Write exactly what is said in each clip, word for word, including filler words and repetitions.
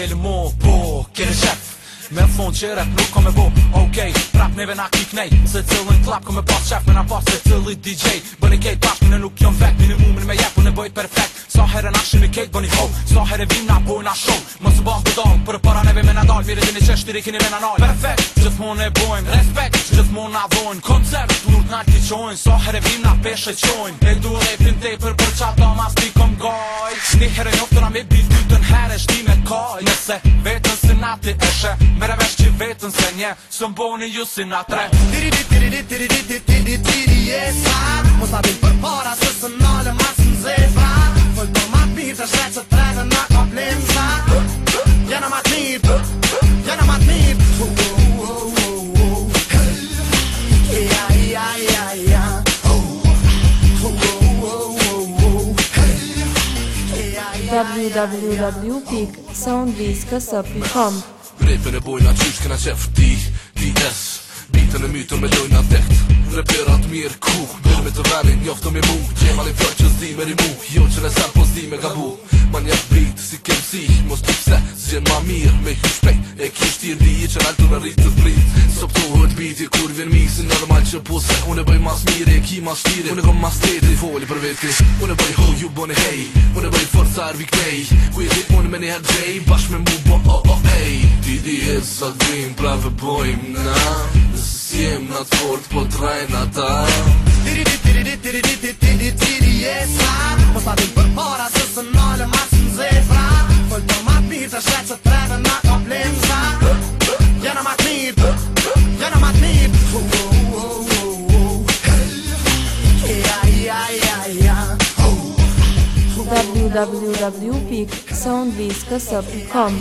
del mo po kene qef me thon që rap nuk ka me bo okej, prap neve na kik nej se cillin klap ka me pas qef me na pas se cillit D J bën i kejt bashk mine nuk jon vek minimumin me jep unë e bëjt perfekt sa herë na shim i kejt bën i ho sa herë vim na bojna show mos bën bëdall për para neve me na dal mire dini që shtiri kini me na nal perfekt gjithmonë e bojmë respekt gjithmonë na dhojnë koncert turp na t'i qojnë sa herë vim na peshe qojnë e du repin tepër për qa damas t'i kom gaj një herë njoftëna me bit dytën herë shti me kaj nëse vetën se nati eshe mere vesh që vetën se nje së mboni ju si na tre Tiri tiri tiri tiri tiri tiri tiri jesa mos na din për para se së nale mas në zefra Fëll në ma t'mirë të shretë që treve na ka plemsa Jena ma t'mirë, jena ma t'mirë Ja, ja, ja, ja w w w pikë soundviskës pikë com Repën e bojna qysh kena qef ti, ti es Bitën e mytën me lojna dekt Reperat mirë ku Bërë me të venin njoftë me mu Gjema li fjoj që zdi me rimu Jo që nësar po zdi me gabu Ma njef bit si kem si Mos t'i pse zgjen ma mirë Me hy shpejt e kish tir di Që naltu në rrit të prit Soptohet biti kur vjen mi Si normal që po se Unë e bëj mas mire e ki mas tire Unë e kom mas tete Foli për vetë kri Unë e bëj ho ju bone hej Unë e bëj forca arvi knej Kuj ritmon me një her gjej Bash me mu bo oh oh ej Ti di e sa dhim prave bojm na Jem na t'fort po t'rajna ta Tiri tiri tiri tiri tiri tiri tiri jesa mos na din për para se së nale mas në zefra Fëll të ma t'mirë të shretë që treve na ka plemsa Jena ma t'mirë, jena ma t'mirë Ja, ja, ja, ja w w w pikë soundviskës pikë com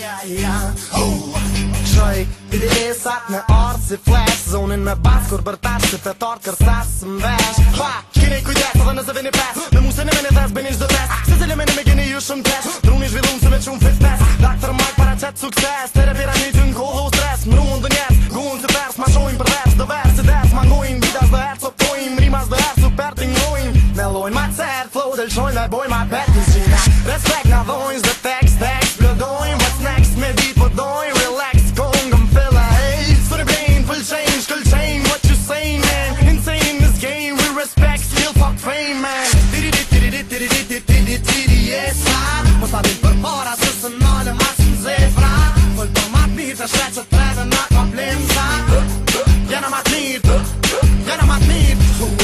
Qoj, tiri esat me ardë si flash Zonin me bas kur bërtash si petar kërsas së mvesh Ha, kini kujdes edhe nëse vini pes Me mu se në meni thes, bini shdo tes Se zili meni me gini ju shumë tes Druni zhvillun se me qumë fitness Dakter Mike para qëtë sukses Tere pira një ty në kohë stres Më ruën dë njerës, guën si vers Ma shojnë për vers, dë vers si des Ma ngojnë, vidas dë herë, soptojnë Rimas dë herë, super t'inglojnë Me lojnë ma cert, flow del qojnë Me bojnë ma bet në zhina Respekt na dhojnë, zë tekst, tekst Blodojnë, what's next, me dit po dojnë Relax, kongëm filla, hey Së në brain, full change, skull chain What you saying, man? Insane in this game We respect, skill, fuck fame, man Tiri tiri tiri tiri tiri tiri tiri jesa mos na din për para se së nale mas në zefra Fëll të ma t'mirë të shretë që treve na ka plemsa Jena ma t'mirë, jena ma t'mirë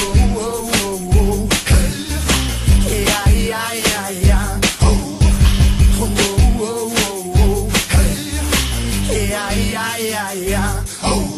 Ja, ja, ja, ja Ja, ja, ja, ja